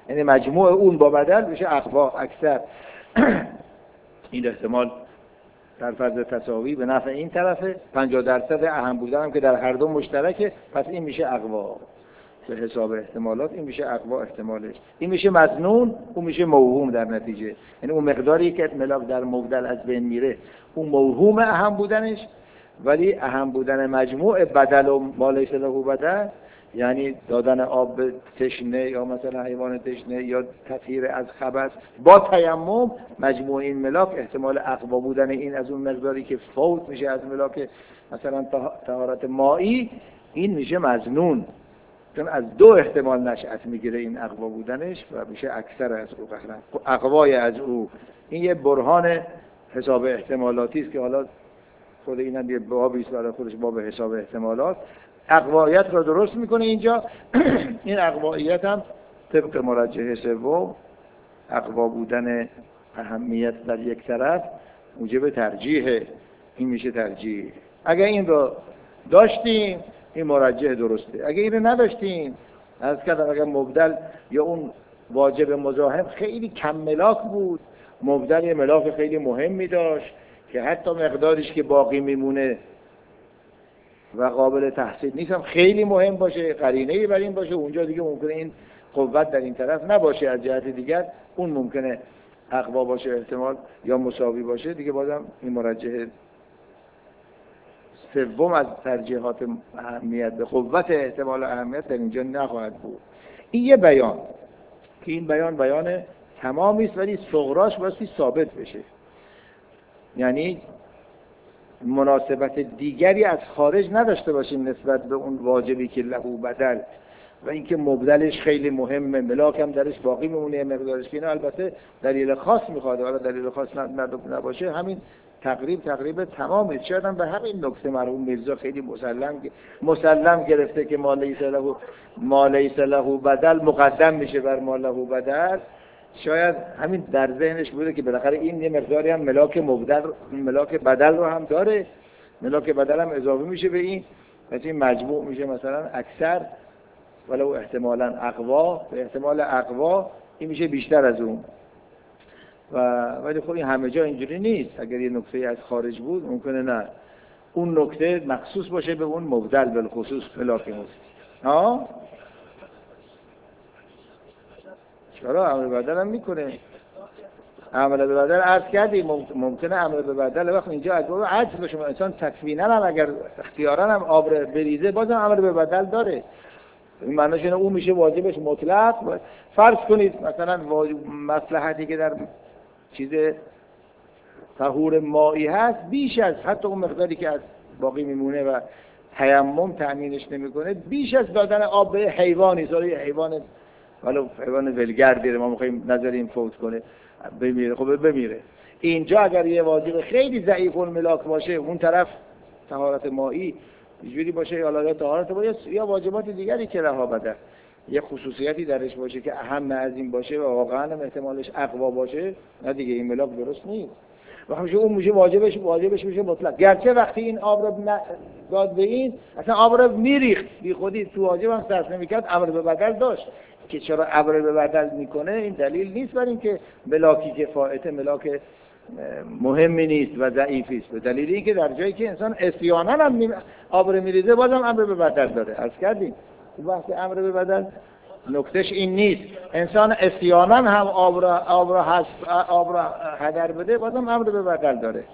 یعنی مجموع اون با بدل میشه اقوا اکثر. این احتمال در فرض تساوی به نفع این طرفه، پنجاه درصد اهم بودن هم که در هر دو مشترکه، پس این میشه اقوا به حساب احتمالات. این میشه اقوا احتمالش، این میشه مظنون، اون میشه موهوم در نتیجه. یعنی اون مقداری که ملاک در مبدل از بین میره اون موهوم اهم بودنش، ولی اهم بودن مجموع بدل و ما لیس له بدل، یعنی دادن آب به تشنه یا مثلا حیوان تشنه یا تطهیر از خبث با تیمم، مجموع این ملاک احتمال اقوا بودن این از اون مقداری که فوت میشه از ملاک مثلا طهارت مایی، این میشه مظنون، چون از دو احتمال نشأت میگیره این اقوا بودنش و میشه اکثر از او قهرن اقوای از او. این یه برهان حساب احتمالاتی است که حالا خود اینم یه بابی است برای خودش، باب حساب احتمالات. اقوایت را درست میکنه اینجا. این اقوایت هم طبق مرجح سوم، اقوا بودن اهمیت در یک طرف موجب ترجیحه، این میشه ترجیح. اگر این رو داشتیم این مرجح درسته، اگر این رو نداشتیم، از کردم اگر مبدل یا اون واجب مزاحم خیلی کم ملاک بود، مبدل یه ملاک خیلی مهمی داشت که حتی مقدارش که باقی میمونه و قابل تحصیل نیست هم خیلی مهم باشه، قرینه‌ای بر این باشه، اونجا دیگه ممکنه این قوت در این طرف نباشه، از جهت دیگر اون ممکنه اقوا باشه احتمال یا مساوی باشه، دیگه بازم این مرجح سوم از ترجیحات اهمیت به قوت احتمال اهمیت در اینجا نخواهد بود. این یه بیان که این بیان بیان تمامی است، ولی صغراش بایستی ثابت بشه، یعنی مناسبت دیگری از خارج نداشته باشیم نسبت به اون واجبی که له بدل و اینکه مبدلش خیلی مهمه، ملاک هم درش باقی میمونه مقدارش، که اینا البته دلیل خاص میخواد، حالا دلیل خاص نباشه همین تقریب تقریب تمامه. شاید هم به همین نکته مرحوم میرزا خیلی مسلم مسلم گرفته که ما لیس له ما لیس له بدل مقدم میشه بر ما له بدل. شاید همین در ذهنش بوده که بالاخره این یه مقداری هم ملاک مبدل ملاک بدل رو هم داره، ملاک بدل هم اضافه میشه به این، پس این مجموع میشه مثلا اکثر ولو احتمالاً اقوا، به احتمال اقوا این میشه بیشتر از اون. و ولی خب این همه جا اینجوری نیست، اگر یه نکته از خارج بود ممکنه نه اون نکته مخصوص باشه به اون مبدل بالخصوص ملاک مبدل. ها چرا امر به بدل هم میکنه؟ امر به بدل عرض کردیم ممکنه امر به بدل وقت اینجا اگه عجز باشه انسان تکوینا هم اگر اختیارا هم آب بریزه بازم امر به بدل داره. این معنیش اینه اون میشه واجبش مطلق. فرض کنید مثلا مصلحتی که در چیز طهور مایی هست بیش از حتی اون مقداری که از باقی میمونه و تیمم تامینش نمیکنه، بیش از دادن آب به حیوانی، سوره حیوان ولو حیوان ولگردی ما میخوایم نظریم فوت کنه بمیره، خب بمیره. اینجا اگر یه واجب خیلی ضعیف الملاک باشه، اون طرف طهارت مایی جوری باشه یا علاوه طهارت باشه یا واجبات دیگری که رها بده، یه خصوصیتی درش باشه که اهم از این باشه و واقعا احتمالش اقوا باشه، نه دیگه این ملاک درست نیست. و همیشه اون میشه واجبش واجبش میشه مطلق. گرچه وقتی این آب رو داد به این اصلا آب رو میریخت بی خودی تو واجب هم صرف نمیکرد، امر به بدل داشت که چرا امر به بدل میکنه. این دلیل نیست بر اینکه ملاکی که فائته ملاک مهمی نیست و ضعیفی است، به دلیل اینکه در جایی که انسان عصیانا هم آب رو میریزه بازم امر به بدل داره. عرض کردیم وقت امر به بدل نکتهش این نیست، انسان عصیانا هم آب را آب را حذف آب را هدر بده بازم امر به بدل داره.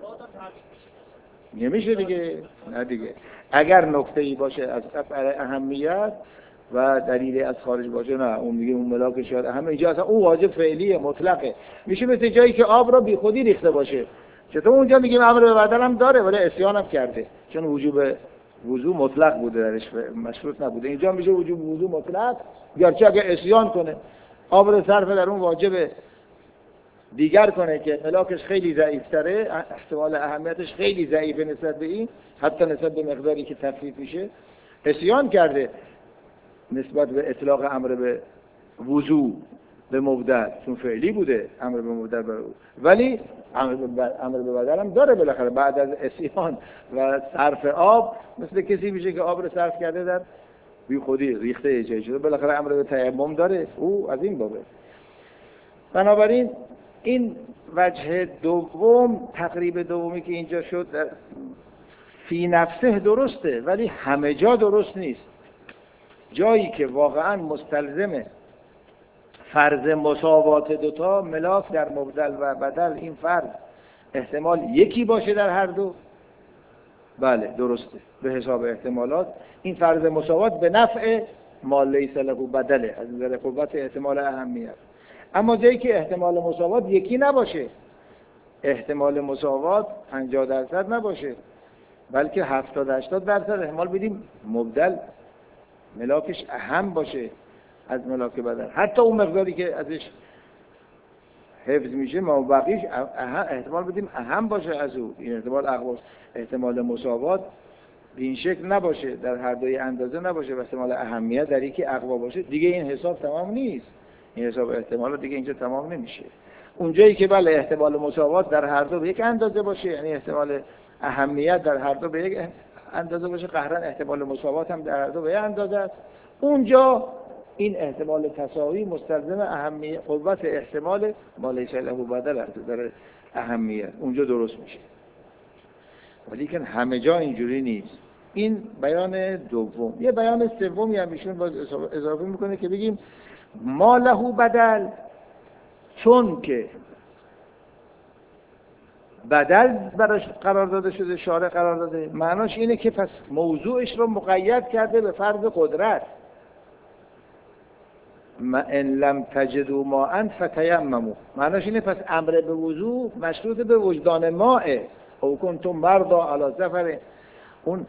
نمیشه دیگه، نه دیگه. اگر نکته‌ای باشه از اهمیت و دلیلی از خارج باشه، نه اون میگه اون ملاک شاید همه اینجا اصلا اون واجب فعلیه مطلقه. میشه مثل جایی که آب را بی خودی ریخته باشه، چطور اونجا میگیم امر به بدل هم داره ولی عصیان هم کرده، چون وجوب وضو مطلق بوده درش، مشروط نبوده. اینجا میشه وجوب وضو مطلق، گرچه اگه عصیان کنه آب رو صرف در اون واجب دیگر کنه که ملاکش خیلی ضعیف‌تره، احتمال اهمیتش خیلی ضعیفه نسبت به این، حتی نسبت به مقداری که تخفیف میشه، عصیان کرده نسبت به اطلاق امر به وضو به مبدل، چون فعلی بوده امر به مبدل بر او، ولی امر به امر به بدل هم داره بالاخره بعد از عصیان و صرف آب، مثل کسی میشه که آب رو صرف کرده در بی خودی ریخته یه جایی شده، بالاخره امر به تیمم داره، او از این بابه. بنابراین این وجه دوم، تقریب دومی که اینجا شد در فی نفسه درسته، ولی همه جا درست نیست. جایی که واقعا مستلزمه فرض مساوات دوتا، ملاک در مبدل و بدل، این فرض احتمال یکی باشه در هر دو، بله درسته، به حساب احتمالات این فرض مساوات به نفع ما لیس له بدله، از نظر قوت احتمال اهمیت. اما جایی که احتمال مساوات یکی نباشه، احتمال مساوات پنجاه درصد نباشه، بلکه هفتاد هشتاد درصد احتمال بدیم مبدل ملاکش اهم باشه از ملاک بدل، حتی اون مقداری که ازش حفظ میشه ما بقیش احتمال بدیم اهم باشه از او، این احتمال اقواست. احتمال مساوات به این شکل نباشه، در هر دوی اندازه نباشه و احتمال اهمیت در یکی اقوا باشه، دیگه این حساب تمام نیست. این حساب احتمال دیگه اینجا تمام نمیشه. اونجایی که بله احتمال مساوات در هر دو به یک اندازه باشه، یعنی احتمال اهمیت در هر دو به یک اندازه باشه، قهرن احتمال مساوات هم در هر دو به یک اندازه است، اونجا این احتمال تساوی مستلزم اهمیت قوت احتمال ما لیس له بدل است در اهمیت، اونجا درست میشه. ولی که همه جا اینجوری نیست. این بیان دوم. یه بیان سومی هم ایشون باز اضافه میکنه که بگیم ما له بدل، چون که بدل براش قرار داده شده، شارع قرار داده، معناش اینه که پس موضوعش رو مقید کرده به فرض قدرت. ما ان لم تجدوا ماء فتیمموا، معناش اینه پس امر به وضو مشروط به وجدان ماء. او کنتم مرضا علی سفر، اون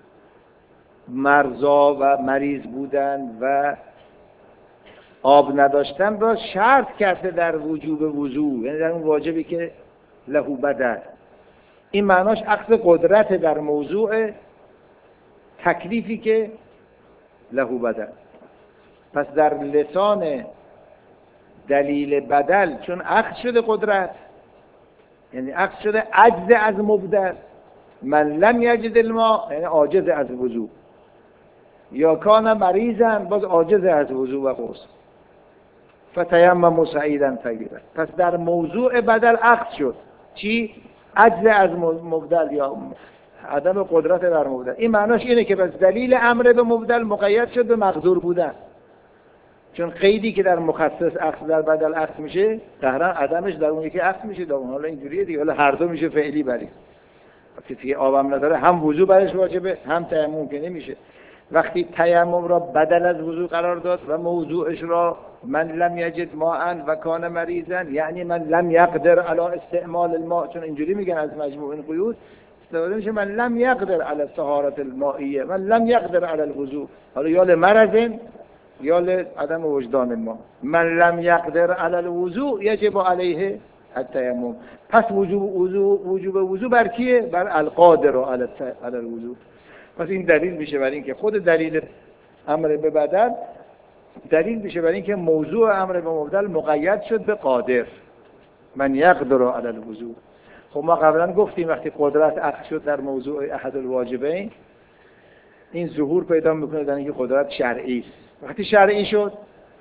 مرضا و مریض بودن و آب نداشتن را شرط کرده در وجوب وضو، یعنی در اون واجبی که له بدل. این معناش اخذ قدرت در موضوع تکلیفی که له بدل. پس در لسان دلیل بدل چون اخذ شده قدرت، یعنی اخذ شده عجز از مبدل، من لم یجد الماء یعنی عاجز از وضو، یا کان مریضا باز عاجز از وضو و غسل، فتیمموا صعیدا طیبا. پس در موضوع بدل اخذ شد چی؟ عجز از مبدل یا عدم قدرت بر مبدل. این معناش اینه که پس دلیل امر به مبدل مقید شد به مقدور بودن، چون قیدی که در مخصص اخذ در بدل اخذ میشه قهرا عدمش در اون یکی اخذ میشه. در اون حالا اینجوریه دیگه، حالا هر دو میشه فعلی بری. کسی که آبم نداره هم وضو برش واجبه هم تیمم که نمیشه. وقتی تیمم را بدل از وضو قرار داد و موضوعش را من لم یجد ماء و کان مریضا، یعنی من لم یقدر علی استعمال الماء، چون اینجوری میگن از مجموع این قیود استفاده میشه، من لم یقدر علی الطهارة المائیه، من لم یقدر علی الوضوء، حالا یا لمرض یا لعدم وجدان ما. من لم یقدر علی الوضوء یجب علیه التیمم. پس وجوب وضوء وجوب وضوء بر کیه؟ بر القادر علی الوضوء. پس این دلیل میشه بر این که خود دلیل امر به بدل دلیل میشه بر این که موضوع امر به مبدل مقید شد به قادر، من یقدر علی الوضوء. خب ما قبلا گفتیم وقتی قدرت اخذ شد در موضوع احد الواجبین، این ظهور پیدا میکنه در اینکه قدرت شرعی است. وقتی شرعی شد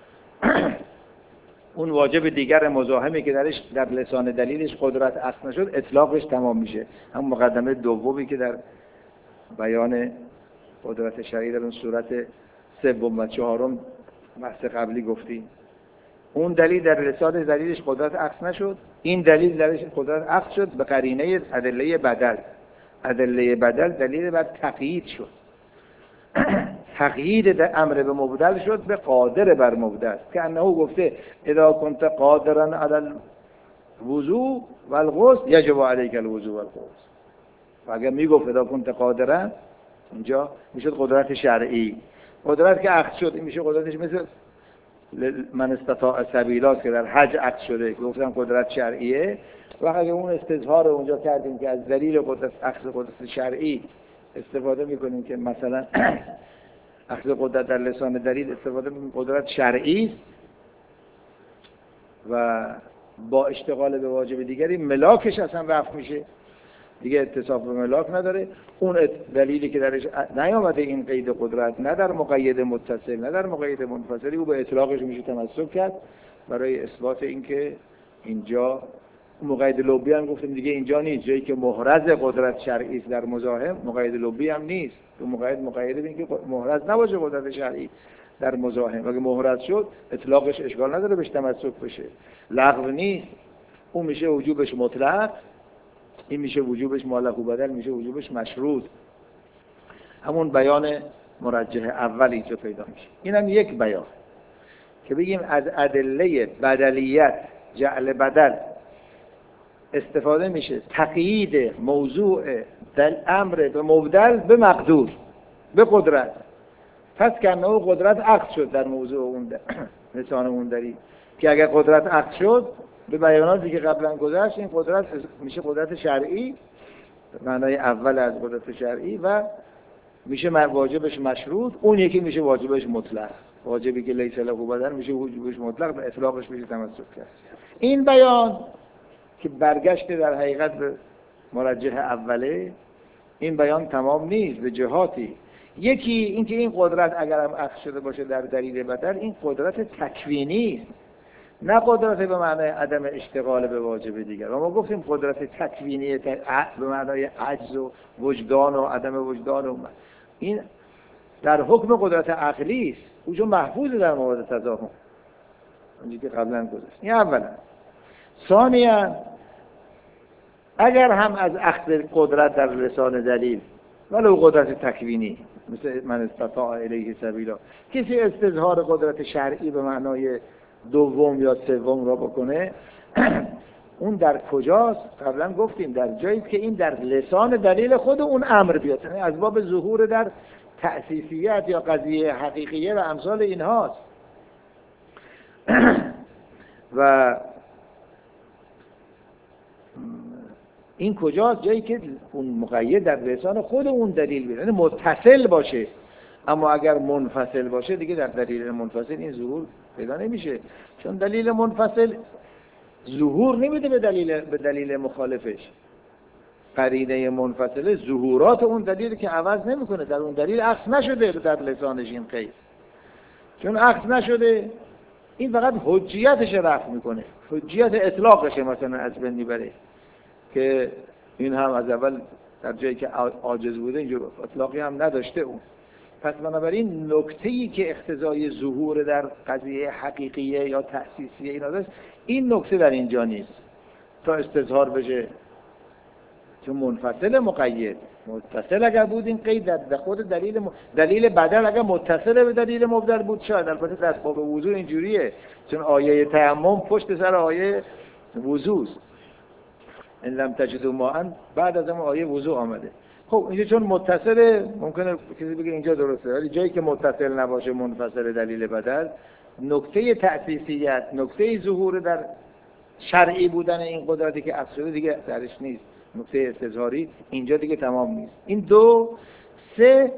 اون واجب دیگر مزاحمی که درش در لسان دلیلش قدرت اخذ نشد اطلاقش تمام میشه. هم مقدمه دومی که در بیان قدرت شرعی در اون صورت سوم و چهارم بحث قبلی گفتیم. اون دلیل در لسان دلیلش قدرت اخذ نشد، این دلیل درش قدرت اخذ شد به قرینه ادله بدل. ادله بدل دلیل بر تقیید شد. تقیید در امر به مبدل شد به قادر بر مبدل، که انه گفته اذا كنت قادرا علی الوضوء والغسل یجب علیک الوضوء والغسل. و اگر میگفت اذا كنت قادرا، اینجا میشد قدرت شرعی. قدرت که اخذ شد این میشه قدرتش مثل من استطاع سبیلاست که در حج اخذ شده، گفتم قدرت شرعیه. و اگه اون استظهار اونجا کردیم که از دلیل قدرت اخذ قدرت شرعی استفاده میکنیم که مثلا اخذ قدرت در لسان دلیل استفاده میکنیم قدرت شرعی است و با اشتغال به واجب دیگری ملاکش اصلا رفع میشه. دیگه اتصاف به ملاک نداره. اون دلیلی که درش نیامده این قید قدرت، نه در مقید متصل نه در مقید منفصلی، او به اطلاقش میشه تمسک کرد برای اثبات اینکه اینجا مقید لبی هم گفتیم دیگه اینجا نیست، جایی که محرز قدرت شرعی است در مزاحم مقید لبی هم نیست. تو مقید مقید به اینکه محرز نباشه قدرت شرعی در مزاحم، اگه محرز شد اطلاقش اشکال نداره بهش تمسک بشه، لغو نیست. اون میشه وجوبش مطلق، این میشه وجوبش معلق و بدل، میشه وجوبش مشروط. همون بیان مرجح اول اینجا پیدا میشه. اینم یک بیان که بگیم از ادله بدلیت جعل بدل استفاده میشه تقیید موضوع دل امر به مبدل به مقدور به قدرت. پس کنه او قدرت عقد شد در موضوع اون لسان اون دلیل، که اگر قدرت عقد شد به بیاناتی که قبلا گذشت این قدرت میشه قدرت شرعی، معنای اول از قدرت شرعی، و میشه واجبش مشروط. اون یکی میشه واجبش مطلق، واجبی که لیس له بدل میشه واجبش مطلق، به اطلاقش میشه تمسک کرد. این بیان که برگشته در حقیقت به مرجح اوله، این بیان تمام نیست به جهاتی. یکی اینکه این قدرت اگر هم اخذ شده باشه در دلیل بدل، این قدرت تکوینی است، نه قدرت به معنای عدم اشتغال به واجب دیگر. و ما گفتیم قدرت تکوینی به معنای عجز و وجدان و عدم وجدان و این در حکم قدرت عقلی است، اونجا محفوظ در مورد تضاهم، اونجایی که قبلا گذاشت. این اولا. ثانیا اگر هم از اخذ قدرت در لسان دلیل ولو قدرت تکوینی مثل من استطاع الیه سبیلا کسی استظهار قدرت شرعی به معنای دوم یا سوم را بکنه، اون در کجاست؟ قبلا گفتیم در جایی که این در لسان دلیل خود اون امر بیاد، یعنی از باب ظهور در تأسیسیت یا قضیه حقیقیه و امثال اینهاست. و این کجاست؟ جایی که اون مقید در لسان خود اون دلیل بیاد، یعنی متصل باشه. اما اگر منفصل باشه دیگه در دلیل منفصل این ظهور پیدا نمیشه، چون دلیل منفصل ظهور نمیده به دلیل به دلیل مخالفش. قرینه منفصله ظهورات اون دلیل که عوض نمیکنه، در اون دلیل عکس نشده در لسانش این قید، چون عکس نشده این فقط حجیتش رفع میکنه، حجیت اطلاقش مثلا از بین میبره، که این هم از اول در جایی که عاجز بوده اینجور اطلاقی هم نداشته اون. پس بنابراین نکته‌ای که اقتضای ظهور در قضیه حقیقیه یا تأسیسیه اینا داشت، این نکته در اینجا نیست تا استظهار بشه، چون منفصل مقید. متصل اگر بود این قید در خود دلیل م... دلیل بدل اگر متصل به دلیل مبدل بود شاید، البته در باب وضو اینجوریه، چون آیه تیمم پشت سر آیه وضو است، ان لم تجدوا ماء بعد از اون آیه وضو آمده. خب اینجا چون متصل ممکنه کسی بگه اینجا درسته، ولی جایی که متصل نباشه منفصل دلیل بدل، نکته تأسیسیت، نکته ظهور در شرعی بودن این قدرتی که اصل شده دیگه درش نیست، نکته استظهاری اینجا دیگه تمام نیست. این دو. سه،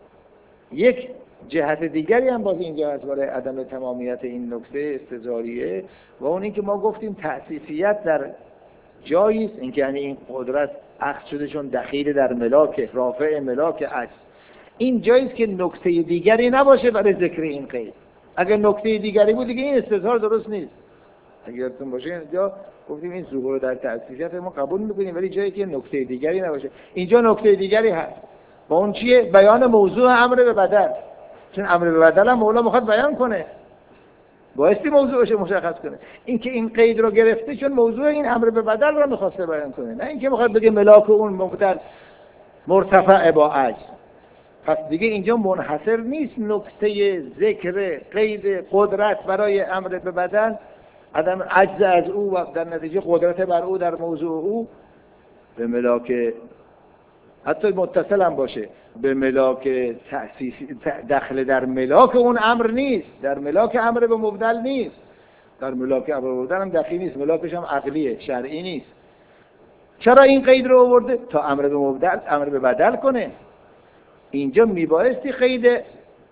یک جهت دیگری هم باز اینجا از برای عدم تمامیت این نکته استظهاریه، و اون این که ما گفتیم تأسیسیت در جایی است، این که یعنی این قدرت اخذ شده چون دخیل در ملاک، رافع ملاک عجز. این جایی است که نکته دیگری نباشه برای ذکر این قید. اگر نکته دیگری بود دیگه این استظهار درست نیست. اگر یادتون باشه اینجا گفتیم این ظهور در تأسیسیت ما قبول می‌کنیم، ولی جایی که نکته دیگری نباشه. اینجا نکته دیگری هست. با اون چیه؟ بیان موضوع امر به بدل. چون امر به بدل هم مولا می‌خواد بیان کنه، بایستی موضوعش مشخص کنه. این که این قید رو گرفته چون موضوع این امر به بدل رو می‌خواسته بیان کنه، نه اینکه می‌خواد بگه ملاک اون مبدل مرتفع با عجز. پس دیگه اینجا منحصر نیست نکته ذکر قید قدرت برای امر به بدل، عدم عجز از او و در نتیجه قدرت بر او در موضوع او به ملاک، حتی متصل هم باشه به ملاک تأسیس، دخل در ملاک اون امر نیست، در ملاک امر به مبدل نیست، در ملاک امر به مبدل هم دخیل نیست، ملاکش هم عقلیه، شرعی نیست. چرا این قید رو آورده؟ تا امر به مبدل، امر به بدل کنه. اینجا میبایستی قید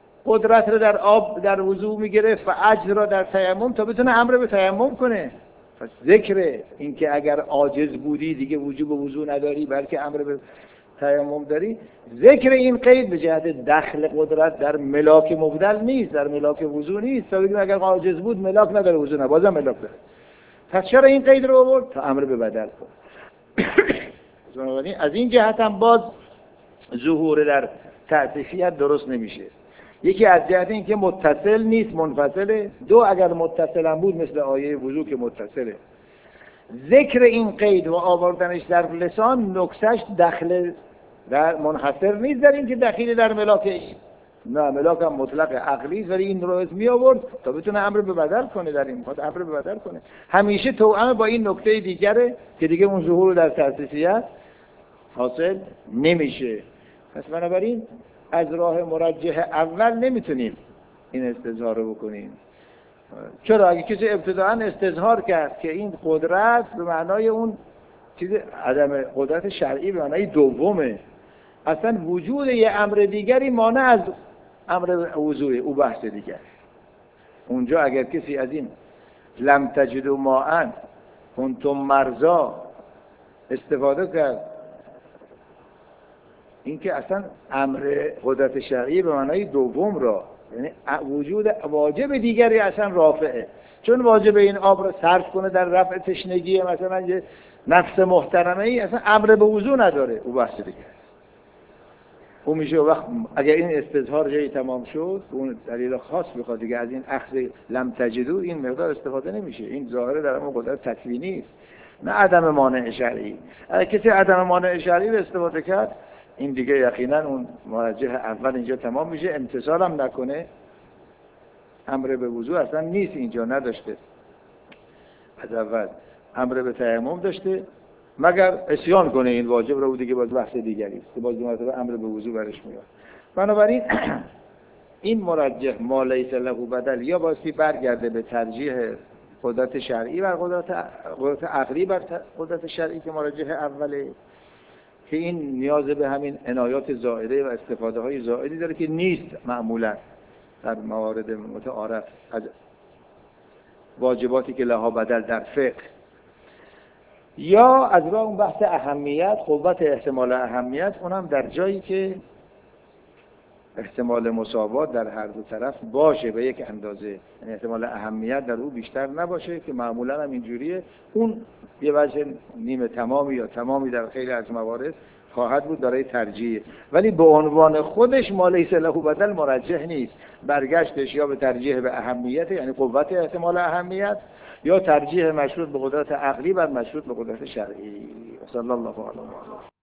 قدرت رو در آب در وضو میگرفت و عجز را در تیمم تا بتونه امر به تیمم کنه. پس ذکر اینکه اگر عاجز بودی دیگه وجوب وضو نداری بلکه امر به تیمم داری، ذکر این قید به جهت دخل قدرت در ملاک مبدل نیست، در ملاک وضو نیست. تا بگیم اگر عاجز بود ملاک نداره وضو نه، بازم ملاک داره. پس چرا این قید رو آورد؟ تا امر به بدل کن. از این جهت هم باز ظهور در تعطیفیت درست نمیشه. یکی از جهت این که متصل نیست، منفصله. دو، اگر متصل هم بود مثل آیه وضو که متصله. ذکر این قید و آوردنش در لسان نکسش دخل در منحصر نیست در این که دخیل در ملاک، نه ملاک هم مطلق عقلی است، ولی این رو می آورد تا بتونه امر به بدل کنه، در این خاطر امر به بدل کنه. همیشه توأم با این نکته دیگره که دیگه اون ظهور در تأسیسیت حاصل نمیشه. پس بنابراین از راه مرجح اول نمیتونیم این استظهار رو بکنیم. چرا؟ اگه کسی ابتداعا استظهار کرد که این قدرت به معنای اون چیز عدم قدرت شرعی به معنای دومه، اصلا وجود یه امر دیگری مانع از امر وضوء او بحث دیگر. اونجا اگر کسی از این لم تجدوا ماء کنتم مرضا استفاده کرد، این که اصلا امر قدرت شرعی به معنای دوم را، یعنی وجود واجب دیگری اصلا رافعه، چون واجب این آب را صرف کنه در رفع تشنگی مثلا یه نفس محترمه ای، اصلا امر به وضو نداره، او بحث دیگه. اون میشه وقت اگر این استظهار جایی تمام شد، اون دلیل خاص بخواد دیگه از این اخذ لم تجدو این مقدار استفاده نمیشه. این ظاهره در اون قدرت تکوینی است، نه عدم مانع شرعی. اگر کسی عدم مانع شرعی رو استفاده کرد، این دیگه یقینا اون مرجح اول اینجا تمام میشه. امتثال هم نکنه، امر به وضو اصلا نیست اینجا، نداشته. از اول امر به تیمم داشته، مگر عصیان کنه این واجب رو، دیگه باز بحث دیگری است که باز دو مرتبه امر به وضو برش میاد. بنابراین این مرجح ما لیس له بدل یا بازی برگرده به ترجیح قدرت شرعی بر قدرت قدرت عقلی بر قدرت شرعی که مرجح اوله، که این نیاز به همین عنایات زائده و استفاده های زائدی داره که نیست معمولا در موارد متعارف از واجباتی که لها بدل در فقه. یا از راه اون بحث اهمیت، قوت احتمال اهمیت، اونم در جایی که احتمال مساوات در هر دو طرف باشه به یک اندازه، یعنی احتمال اهمیت در او بیشتر نباشه که معمولا هم اینجوریه. اون یه وجه نیمه تمامی یا تمامی در خیلی از موارد خواهد بود برای ترجیح، ولی به عنوان خودش ما لیس له بدل مرجح نیست. برگشتش یا به ترجیح به اهمیت، یعنی قوت احتمال اهمیت، یا ترجیح مشروط به قدرت عقلی بر مشروط به قدرت شرعی. صلی الله علیه و آله.